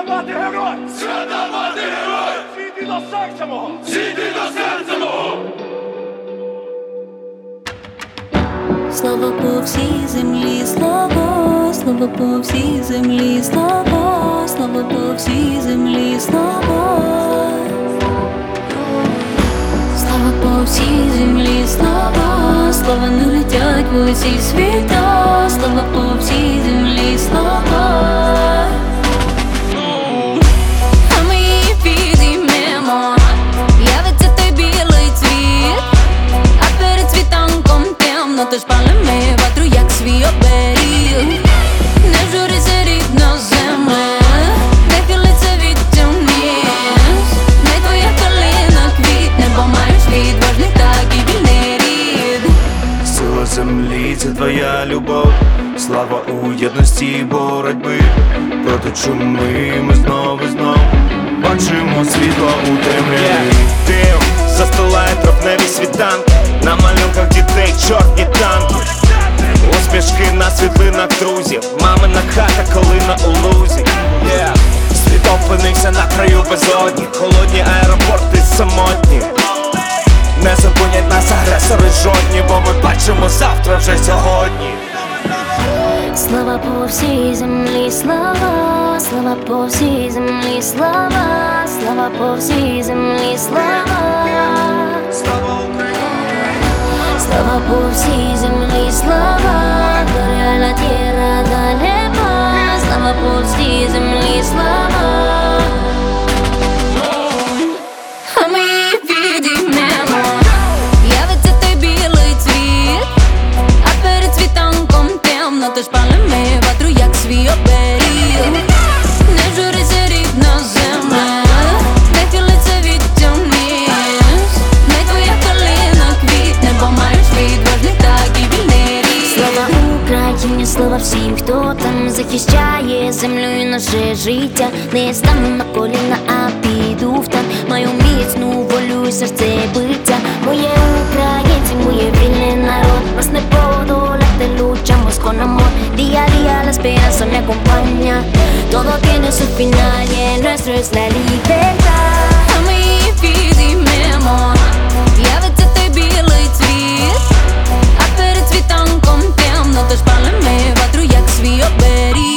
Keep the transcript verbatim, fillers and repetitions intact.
Свята мати герой! Свята мати герой! Зійди до серця мого! Зійди до серця мого! Слава по всій землі, слава, слава по всій землі, слава, слава по всій землі, слава. Слава по всій землі, слава, слава не летять в усі світа, слава по всій землі, слава. А ми її підіймемо, явиться той білий цвіт, а перед світанком темно, тож палимо ватру, як свій оберіг. Не журися, рідна земля, не хилиться віття вниз, не твоя калина квітне, бо маєш відважний так і вільний рід. Сила землі — це твоя любов, слава у єдності і боротьби. Проти чуми ми знов і знов бачимо світло у темряві. Дим застилає травневі світанки, на малюнках дітей чорні танки, усмішки на світлинах друзів, мамина хата, калина у лузі. yeah. Світ опинився на краю безодні, холодні аеропорти самотні. Не зупинять нас агресори жодні, бо ми бачимо завтра вже сьогодні. Слава по всій землі, слава, слава по всій землі, слава, слава по всій землі, слава. Слава Україні! Слава по всій землі, слава, горя la tierra da neba, слава по всій землі, слава. А ми її підіймемо, явиться той білий цвіт, а перед світанком темно, тож палимо ватру, як свій оберіг. Не журися, рідна земля, не хилиться віття вниз, не твоя калина квітне, бо маєш відважний так і вільний рід. Слава Україні, слава всім, хто там захищає землю і наше життя. Не стану на коліна, а піду в танк, маю міцну волю і серце биття. Моє українці, моє вільний народ, нас не подолати, luchamos con amor. Día a día la esperanza me acompaña, todo tiene su final y el nuestro es la libertad. А ми її підіймемо, явиться той білий цвіт, а перед світанком темно, тож палимо ватру, як свій оберіг.